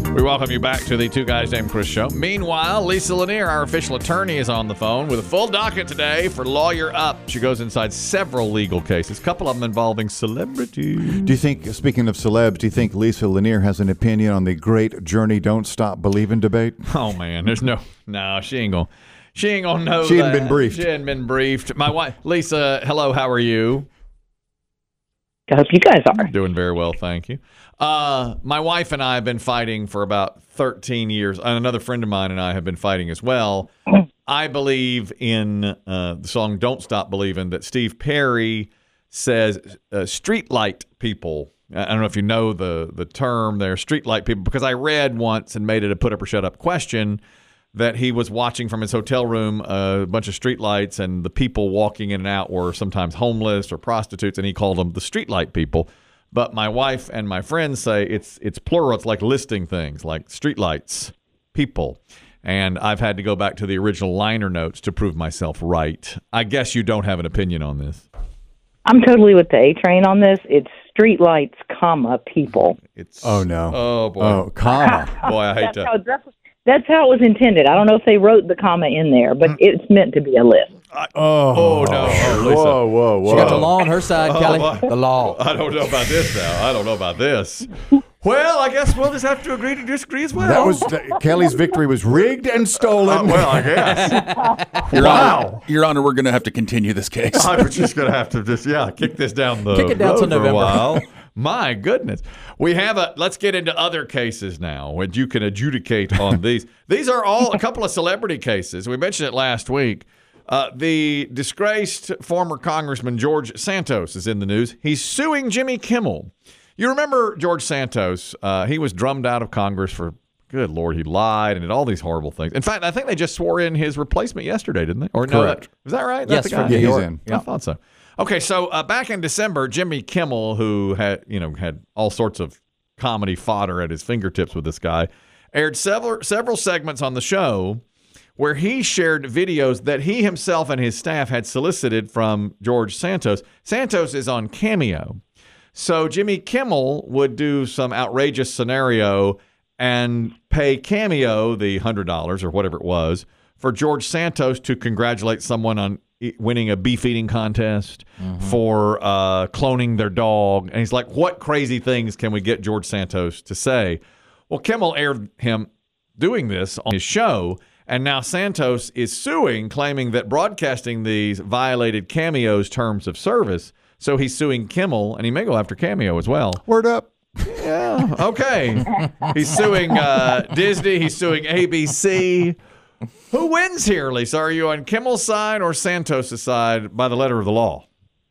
We welcome you back to the Two Guys Named Chris show. Meanwhile, Lisa Lanier, our official attorney, is on the phone with a full docket today for Lawyer Up. She goes inside several legal cases, a couple of them involving celebrities. Do you think, speaking of celebs, do you think Lisa Lanier has an opinion on the great Journey Don't Stop Believing debate? Oh, man, there's no, she ain't gonna know. She hadn't been briefed. She hadn't been briefed. My wife, Lisa, hello, how are you? I hope you guys are. Doing very well, thank you. My wife and I have been fighting for about 13 years, and another friend of mine and I have been fighting as well. I believe in the song Don't Stop Believing that Steve Perry says streetlight people. I don't know if you know the term there, streetlight people, because I read once and made it a put up or shut up question that he was watching from his hotel room a bunch of streetlights, and the people walking in and out were sometimes homeless or prostitutes, and he called them the streetlight people. But my wife and my friends say it's plural. It's like listing things, like streetlights, people. And I've had to go back to the original liner notes to prove myself right. I guess you don't have an opinion on this. I'm totally with the A train on this. It's streetlights, comma, people. Oh, no. Oh, boy. Oh, comma. Boy, I hate to. That's how it was intended. I don't know if they wrote the comma in there, but it's meant to be a list. Oh, no. Oh, Lisa. Whoa. She got the law on her side, Kelly. The law. I don't know about this now. I don't know about this. Well, I guess we'll just have to agree to disagree as well. That was Kelly's victory was rigged and stolen. Well, I guess. Wow. Your Honor, we're going to have to continue this case. I'm just going to have to kick this down the Kick it down road till for a November. while. My goodness. Let's get into other cases now, and you can adjudicate on these. These are all a couple of celebrity cases. We mentioned it last week. The disgraced former Congressman George Santos is in the news. He's suing Jimmy Kimmel. You remember George Santos? He was drummed out of Congress for, good Lord, he lied and did all these horrible things. In fact, I think they just swore in his replacement yesterday, didn't they? Or correct. No, is that right? Yes, That's the guy? from New York. York. He's in. I thought so. Okay, so back in December, Jimmy Kimmel, who had all sorts of comedy fodder at his fingertips with this guy, aired several segments on the show where he shared videos that he himself and his staff had solicited from George Santos. Santos is on Cameo. So Jimmy Kimmel would do some outrageous scenario and pay Cameo the $100 or whatever it was for George Santos to congratulate someone on winning a beef eating contest, for cloning their dog. And he's like, what crazy things can we get George Santos to say? Well, Kimmel aired him doing this on his show, and now Santos is suing, claiming that broadcasting these violated Cameo's terms of service. So he's suing Kimmel, and he may go after Cameo as well. Word up. Yeah, okay. He's suing Disney. He's suing ABC. Who wins here, Lisa? Are you on Kimmel's side or Santos' side by the letter of the law?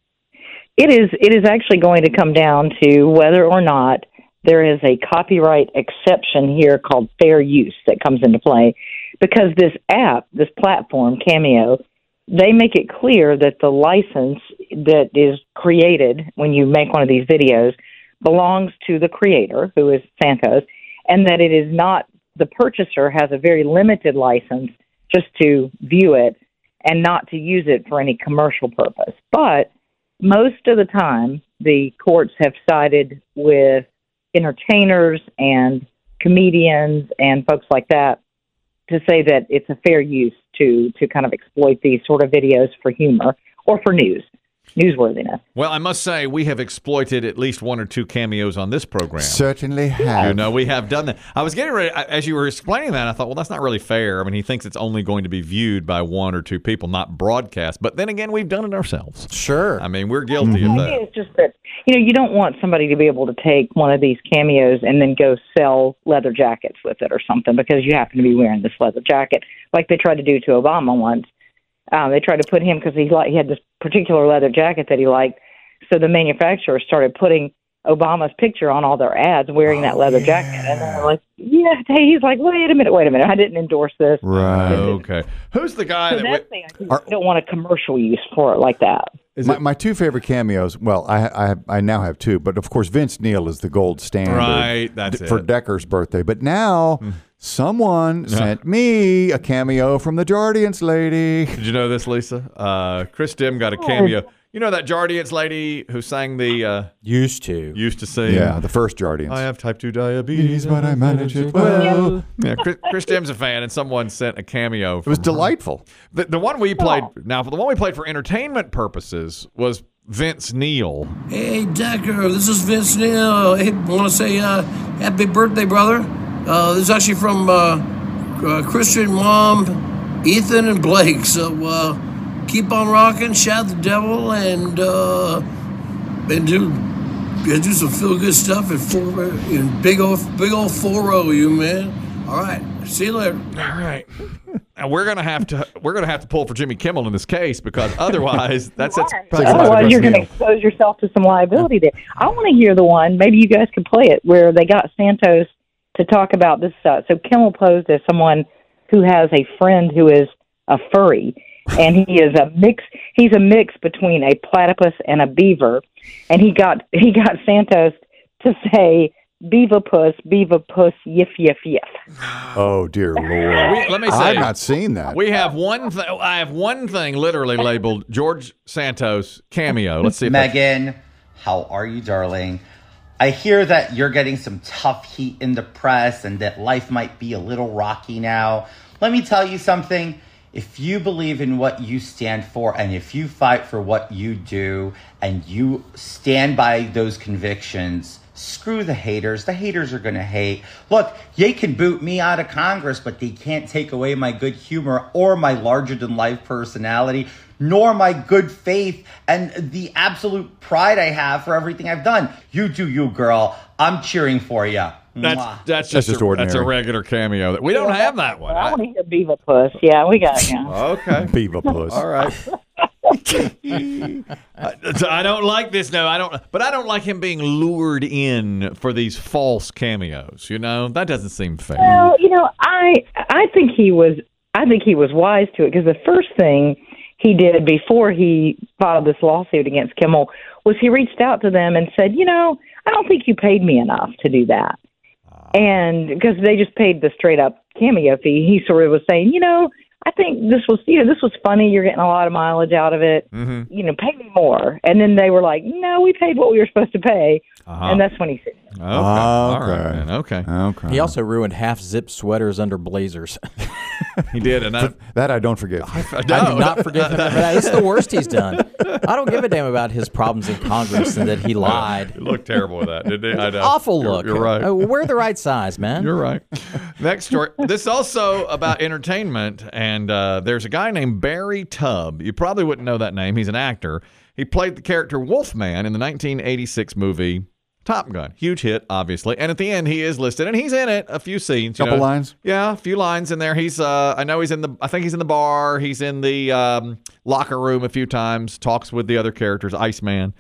It is actually going to come down to whether or not there is a copyright exception here called fair use that comes into play, because this app, this platform, Cameo, they make it clear that the license that is created when you make one of these videos belongs to the creator, who is Santos, and that it is not, the purchaser has a very limited license just to view it and not to use it for any commercial purpose. But most of the time, the courts have sided with entertainers and comedians and folks like that to say that it's a fair use to kind of exploit these sort of videos for humor or for newsworthiness. Well, I must say we have exploited at least one or two cameos on this program. Certainly have. We have done that. I was getting ready, as you were explaining that, I thought, well, that's not really fair. I mean, he thinks it's only going to be viewed by one or two people, not broadcast. But then again, we've done it ourselves. Sure. I mean, we're guilty of that. It's just that, you don't want somebody to be able to take one of these cameos and then go sell leather jackets with it or something because you happen to be wearing this leather jacket, like they tried to do to Obama once. They tried to put him because he had this particular leather jacket that he liked. So the manufacturer started putting Obama's picture on all their ads wearing that leather jacket. And they're like, he's like, wait a minute. I didn't endorse this. Right. Okay. Who's the guy I don't want a commercial use for it like that. My two favorite cameos, well, I now have two, but of course Vince Neil is the gold standard Right, that's for it. Decker's birthday. But now someone sent me a cameo from the Jardiance lady. Did you know this, Lisa? Chris Dim got a cameo. You know that Jardiance lady who sang the Used to sing? Yeah, the first Jardians. I have type 2 diabetes, but I manage it well. Yeah, Chris Dim's a fan, and someone sent a cameo. It was delightful. The one we played now, the one we played for entertainment purposes was Vince Neil. Hey, Decker, this is Vince Neil. Hey, want to say happy birthday, brother. This is actually from Christian, Mom, Ethan, and Blake. So keep on rocking, shout the devil, and do some feel good stuff in big old 4-0, you man. All right, see you later. All right. And we're gonna have to pull for Jimmy Kimmel in this case because otherwise otherwise you're going to expose yourself to some liability there. I want to hear the one. Maybe you guys could play it where they got Santos to talk about this. So Kimmel posed as someone who has a friend who is a furry, and he is a mix. He's a mix between a platypus and a beaver, and he got Santos to say, "Beaver puss, yiff, yiff, yiff." Oh, dear Lord. Let me say, I've not seen that. We have I have one thing literally labeled George Santos cameo. Let's see if Megan, how are you, darling? I hear that you're getting some tough heat in the press and that life might be a little rocky now. Let me tell you something. If you believe in what you stand for and if you fight for what you do and you stand by those convictions, screw the haters. The haters are going to hate. Look, they can boot me out of Congress, but they can't take away my good humor or my larger-than-life personality, nor my good faith and the absolute pride I have for everything I've done. You do you, girl. I'm cheering for you. That's just ordinary. That's a regular cameo. We don't have that one. I want to hear Beaver Puss. Yeah, we got it. Yeah. Okay. Beaver Puss. All right. I don't like this. No, I don't. But I don't like him being lured in for these false cameos. You know, that doesn't seem fair. Well, I think he was wise to it because the first thing he did before he filed this lawsuit against Kimmel was he reached out to them and said, I don't think you paid me enough to do that. And because they just paid the straight up cameo fee, he sort of was saying, I think this was funny. You're getting a lot of mileage out of it. Mm-hmm. Pay me more. And then they were like, no, we paid what we were supposed to pay. And that's when he said, okay. All right, man. Okay. He also ruined half-zip sweaters under blazers. He did, and that I don't forget. I do not forgive him for that. It's the worst he's done. I don't give a damn about his problems in Congress and that he lied. He looked terrible with that, didn't he? I know. Awful look. You're right. We're the right size, man. You're right. Next story. This is also about entertainment, and there's a guy named Barry Tubb. You probably wouldn't know that name. He's an actor. He played the character Wolfman in the 1986 movie Top Gun. Huge hit, obviously. And at the end, he is listed, and he's in it. A few scenes. Couple lines? Yeah, a few lines in there. He's, I think he's in the bar. He's in the locker room a few times. Talks with the other characters, Iceman.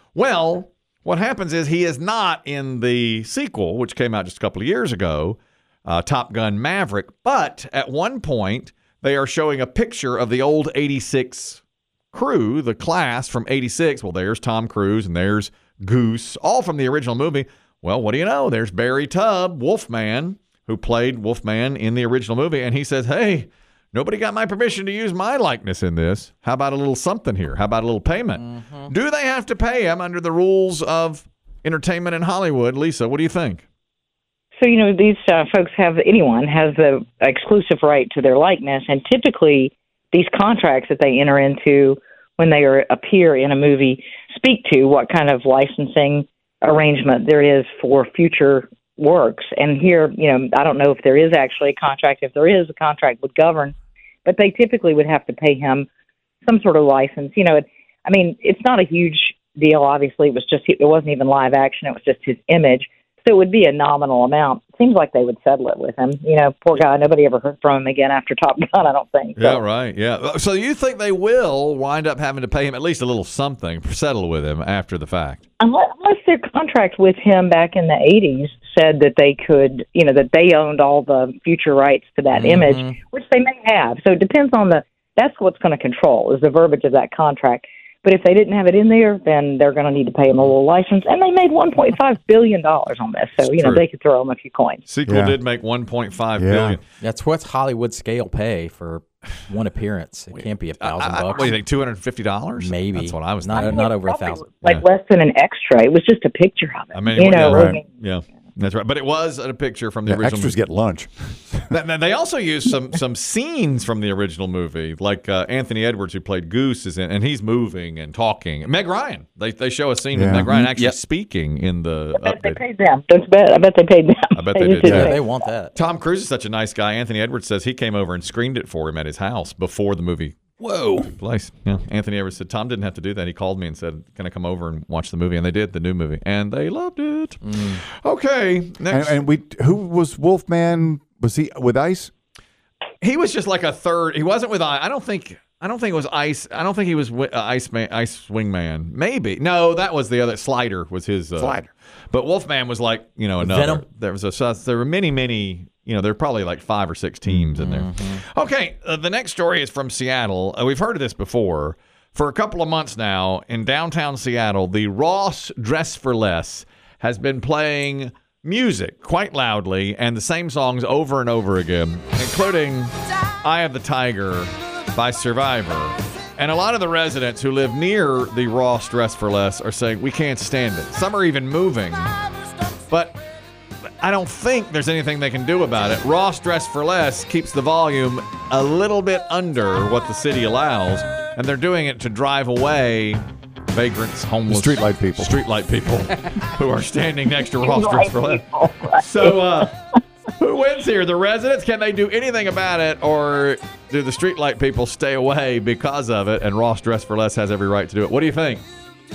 Well, what happens is he is not in the sequel, which came out just a couple of years ago, Top Gun Maverick. But at one point, they are showing a picture of the old 86 crew, the class from 86. Well, there's Tom Cruise, and there's Goose, all from the original movie. Well, what do you know? There's Barry Tubb, Wolfman, who played Wolfman in the original movie, and he says, hey, nobody got my permission to use my likeness in this. How about a little something here? How about a little payment? Mm-hmm. Do they have to pay him under the rules of entertainment in Hollywood? Lisa, what do you think? So, these folks anyone has the exclusive right to their likeness, and typically these contracts that they enter into when they appear in a movie speak to what kind of licensing arrangement there is for future works. And here, I don't know if there is actually a contract. If there is, a contract would govern, but they typically would have to pay him some sort of license. It's not a huge deal. Obviously, it wasn't even live action. It was just his image. So it would be a nominal amount. Seems like they would settle it with him. Poor guy. Nobody ever heard from him again after Top Gun, I don't think. So. Yeah, right. Yeah. So you think they will wind up having to pay him at least a little something, settle with him after the fact? Unless their contract with him back in the 80s said that they could, that they owned all the future rights to that image, which they may have. So it depends on that's what's going to control is the verbiage of that contract. But if they didn't have it in there, then they're going to need to pay him a little license. And they made $1.5 billion on this. So, they could throw him a few coins. Sequel did make $1.5 billion. That's what's Hollywood scale pay for one appearance. It can't be $1,000 What do you think? $250? Maybe. That's what I was not thinking. not over Probably $1,000. like less than an extra. It was just a picture of it. I mean, you know, yeah, I mean, yeah, that's right. But it was a picture from the Yeah, original. extras get lunch. They also used some scenes from the original movie, like Anthony Edwards, who played Goose, is in, and he's moving and talking. Meg Ryan, they show a scene with Yeah. Meg Ryan actually Yep. speaking in the I bet they update. paid them. I bet they paid them. I bet they did, just yeah. They want that. Tom Cruise is such a nice guy. Anthony Edwards says he came over and screened it for him at his house before the movie Whoa. took place. Yeah, Anthony Edwards said Tom didn't have to do that. He called me and said, "Can I come over and watch the movie?" And they did, the new movie, and they loved it. Okay, next. Who was Wolfman? Was he with Ice? He was just like a third. He wasn't with I don't think it was Ice. I don't think he was Ice Wingman. Maybe. No, that was the other. Slider was his. Slider. But Wolfman was like, another. Venom? There were many, there were probably like 5 or 6 teams in there. Okay, the next story is from Seattle. We've heard of this before. For a couple of months now, in downtown Seattle, the Ross Dress for Less has been playing music quite loudly and the same songs over and over again, including Eye of the Tiger by Survivor. And a lot of the residents who live near the Ross Dress for Less are saying, we can't stand it. Some are even moving. But I don't think there's anything they can do about it. Ross Dress for Less keeps the volume a little bit under what the city allows, and they're doing it to drive away vagrants, homeless, Streetlight people who are standing next to Ross Dress for Less. So, who wins here? The residents? Can they do anything about it, or do the streetlight people stay away because of it? And Ross Dress for Less has every right to do it. What do you think?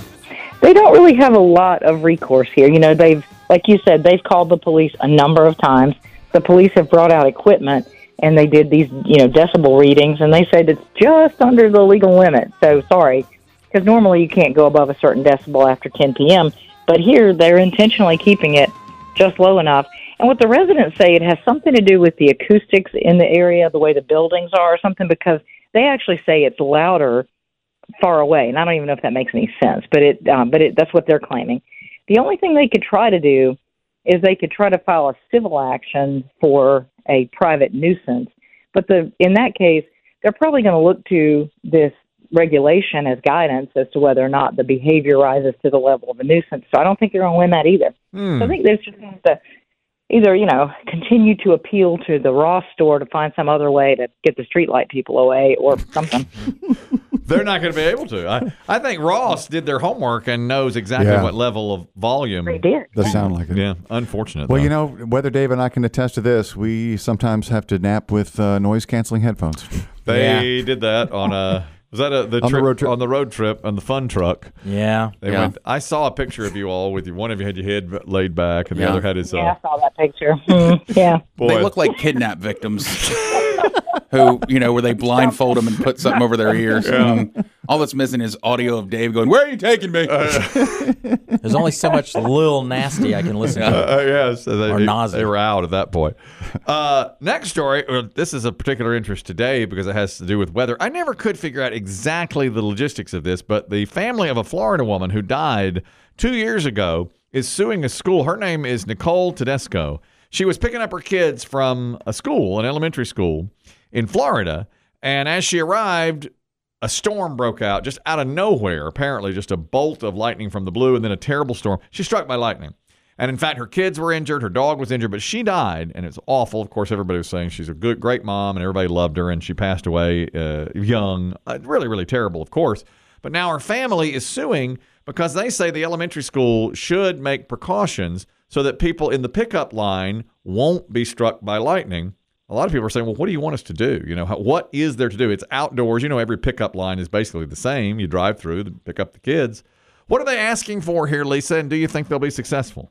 They don't really have a lot of recourse here. They've, like you said, they've called the police a number of times. The police have brought out equipment, and they did these, decibel readings, and they said it's just under the legal limit. So, sorry, because normally you can't go above a certain decibel after 10 p.m., but here they're intentionally keeping it just low enough. And what the residents say, it has something to do with the acoustics in the area, the way the buildings are or something, because they actually say it's louder far away. And I don't even know if that makes any sense, but that's what they're claiming. The only thing they could try to do is they could try to file a civil action for a private nuisance. But in that case, they're probably going to look to this regulation as guidance as to whether or not the behavior rises to the level of a nuisance. So I don't think they're going to win that either. So I think there's just going to either, continue to appeal to the Ross store to find some other way to get the streetlight people away or something. They're not going to be able to. I think Ross did their homework and knows exactly what level of volume. They did. Does sound like it. Yeah, unfortunate. Well, though. whether Dave and I can attest to this, we sometimes have to nap with noise-canceling headphones. They did that on a... Was that On the road trip? On the road trip on the fun truck? Yeah. They went. I saw a picture of you all with you. One of you had your head laid back, and the other had his. Yeah, I saw that picture. Yeah. Boy, They look like kidnap victims who, where they blindfold them and put something over their ears. And all that's missing is audio of Dave going, "Where are you taking me?" There's only so much Lil Nasty I can listen to. yes, Or nausea. they were out at that point. Next story. This is a particular interest today because it has to do with weather. I never could figure out exactly the logistics of this, but the family of a Florida woman who died 2 years ago is suing a school. Her name is Nicole Tedesco. She was picking up her kids from a school, an elementary school in Florida, and as she arrived, a storm broke out just out of nowhere, apparently just a bolt of lightning from the blue and then a terrible storm. She was struck by lightning. And in fact, her kids were injured, her dog was injured, but she died, and it's awful. Of course, everybody was saying she's a great mom, and everybody loved her, and she passed away young. Really, really terrible, of course. But now her family is suing because they say the elementary school should make precautions so that people in the pickup line won't be struck by lightning. A lot of people are saying, well, what do you want us to do? What is there to do? It's outdoors. Every pickup line is basically the same. You drive through, pick up the kids. What are they asking for here, Lisa, and do you think they'll be successful?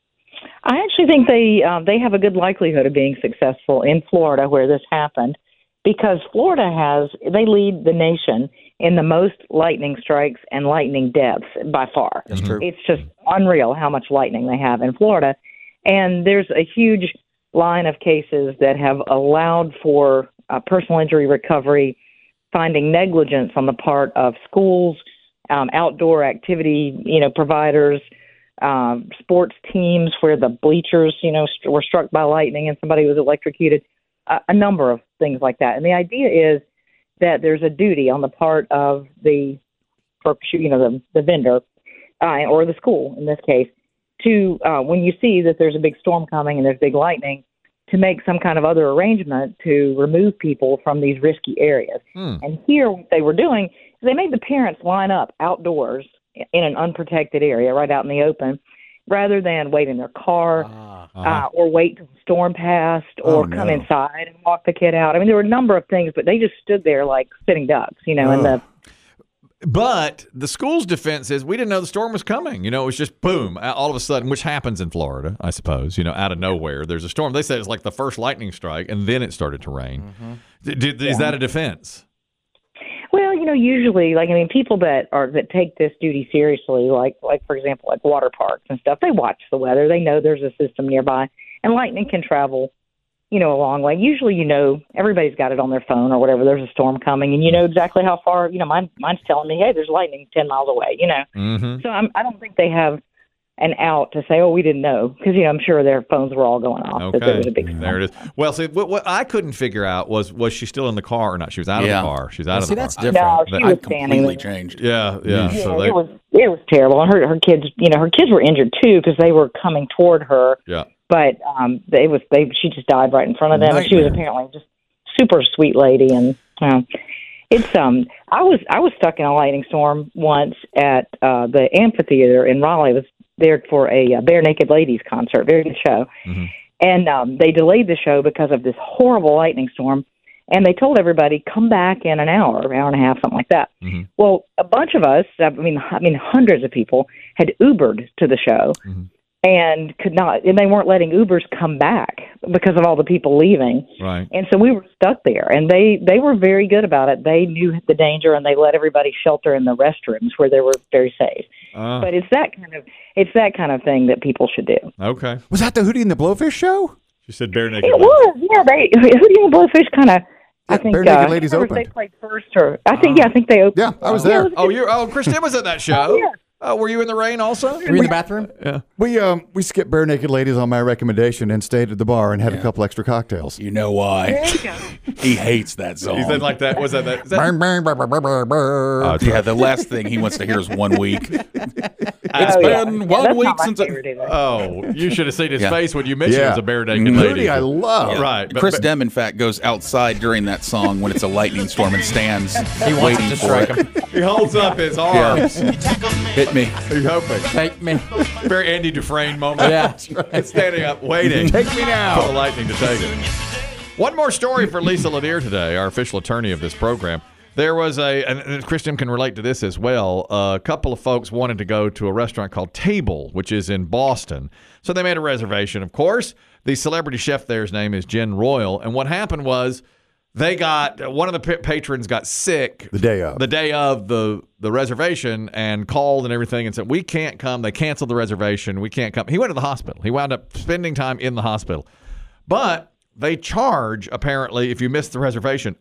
I actually think they have a good likelihood of being successful in Florida where this happened because Florida they lead the nation in the most lightning strikes and lightning deaths by far. That's true. It's just unreal how much lightning they have in Florida. And there's a huge line of cases that have allowed for personal injury recovery, finding negligence on the part of schools, outdoor activity, providers, sports teams where the bleachers, were struck by lightning and somebody was electrocuted. a number of things like that. And the idea is that there's a duty on the part of the vendor or the school in this case to when you see that there's a big storm coming and there's big lightning, to make some kind of other arrangement to remove people from these risky areas. And here, what they were doing is they made the parents line up outdoors in an unprotected area, right out in the open, rather than wait in their car or wait till the storm passed or come inside and walk the kid out. I mean, there were a number of things, but they just stood there like sitting ducks, But the school's defense is we didn't know the storm was coming. It was just boom, all of a sudden, which happens in Florida, I suppose, out of nowhere. There's a storm. They said it's like the first lightning strike, and then it started to rain. Is that a defense? Well, usually, people that take this duty seriously, like for example, like water parks and stuff, they watch the weather. They know there's a system nearby, and lightning can travel a long way. Usually, everybody's got it on their phone or whatever. There's a storm coming, and you know exactly how far. Mine's telling me, hey, there's lightning 10 miles away. So I don't think they have an out to say, oh, we didn't know, because I'm sure their phones were all going off. Okay, there was a big storm. There it is. Well, see, what I couldn't figure out was she still in the car or not? She was out of the car. She's out of the car. That's different. No, she was completely changed. Yeah. So it was terrible, and her kids, her kids were injured too because they were coming toward her. Yeah. But she just died right in front of them. And she was apparently just super sweet lady, and it's I was stuck in a lightning storm once at the amphitheater in Raleigh. I was there for a Bare Naked Ladies concert, very good show, and they delayed the show because of this horrible lightning storm. And they told everybody, come back in an hour and a half, something like that. Well, a bunch of us, hundreds of people had Ubered to the show. And could not, and they weren't letting Ubers come back because of all the people leaving. Right. And so we were stuck there, and they were very good about it. They knew the danger, and they let everybody shelter in the restrooms where they were very safe. But it's that kind of thing that people should do. Okay. Was that the Hootie and the Blowfish show? She said Bare Naked. It was, yeah. Hootie and the Blowfish kind of. I think Bare Naked Ladies opened. They played first, or I think they opened. Yeah, I was there. Kristen was at that show. Yeah. Were you in the rain also? Were you in the bathroom? Yeah. We skipped Bare Naked Ladies on my recommendation and stayed at the bar and had a couple extra cocktails. You know why? He hates that song. He said like that. Was that? The last thing he wants to hear is 1 week. It's been 1 week since. You should have seen his face when you mentioned it was a Bare Naked Lady. Hootie, I love. Right. Chris Dem, in fact, goes outside during that song when it's a lightning storm and stands He wants waiting to for strike it. him. He holds up his arms. Hit me. He's hoping. Take me. Very Andy Dufresne moment. Yeah. Standing up, waiting. Take me now. For the lightning to take it. One more story for Lisa Lanier today, our official attorney of this program. There was and Kristen can relate to this as well, a couple of folks wanted to go to a restaurant called Table, which is in Boston. So they made a reservation, of course. The celebrity chef there's name is Jen Royal. And what happened was one of the patrons got sick the day of the reservation and called and everything and said, we can't come. They canceled the reservation. We can't come. He went to the hospital. He wound up spending time in the hospital. But they charge, apparently, if you miss the reservation,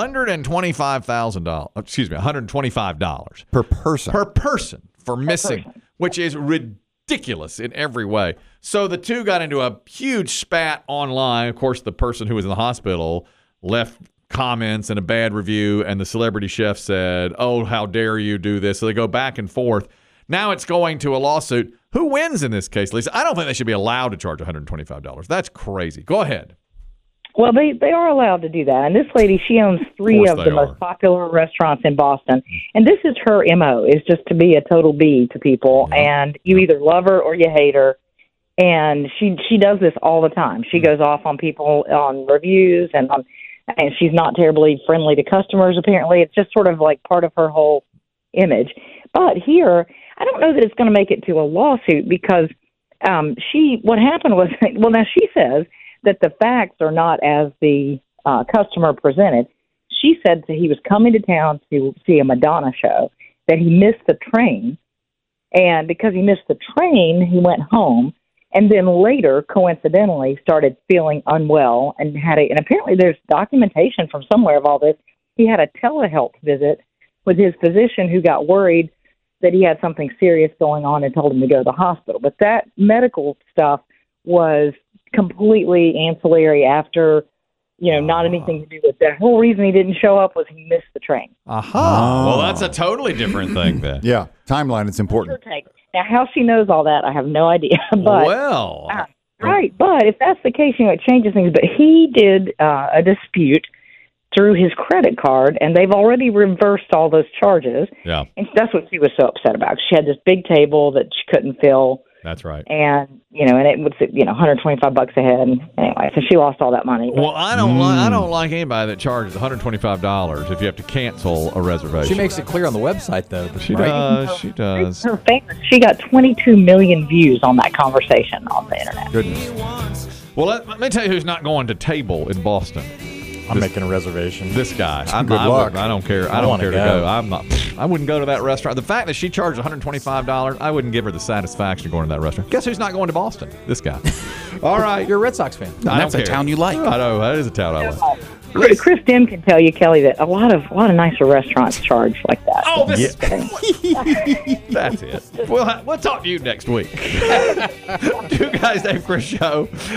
$125 per person for missing, which is ridiculous in every way. So the two got into a huge spat online. Of course, the person who was in the hospital left comments and a bad review, and the celebrity chef said, oh, how dare you do this? So they go back and forth. Now it's going to a lawsuit. Who wins in this case, Lisa? I don't think they should be allowed to charge $125. That's crazy. Go ahead. Well, they are allowed to do that. And this lady, she owns 3 of the most popular restaurants in Boston. And this is her MO, is just to be a total B to people. And you either love her or you hate her. And she does this all the time. She goes off on people on reviews, and she's not terribly friendly to customers, apparently. It's just sort of like part of her whole image. But here, I don't know that it's going to make it to a lawsuit because what happened was, well, now she says that the facts are not as the customer presented. She said that he was coming to town to see a Madonna show, that he missed the train, and because he missed the train, he went home, and then later, coincidentally, started feeling unwell and and apparently there's documentation from somewhere of all this. He had a telehealth visit with his physician who got worried that he had something serious going on and told him to go to the hospital. But that medical stuff was completely ancillary after not anything to do with that. The whole reason he didn't show up was he missed the train. Aha. Well, that's a totally different thing then. Yeah, timeline is important. Now, how she knows all that, I have no idea. But Well. right, but if that's the case, it changes things. But he did a dispute through his credit card, and they've already reversed all those charges. Yeah. And that's what she was so upset about. She had this big table that she couldn't fill. That's right. And, and it was, $125 a head. And anyway, so she lost all that money. Well, I don't like anybody that charges $125 if you have to cancel a reservation. She makes it clear on the website, though. She does. She does. Her famous. She got 22 million views on that conversation on the internet. Goodness. Well, let me tell you who's not going to Table in Boston. I'm making a reservation. This guy. Good luck. I don't care. I don't care to go. I wouldn't go to that restaurant. The fact that she charged $125, I wouldn't give her the satisfaction of going to that restaurant. Guess who's not going to Boston? This guy. All right. You're a Red Sox fan. That's a town you like. I know. That is a town I like. Chris Dim can tell you, Kelly, that a lot of nicer restaurants charge like that. Oh, that's it. We'll talk to you next week. Two Guys Named Chris show.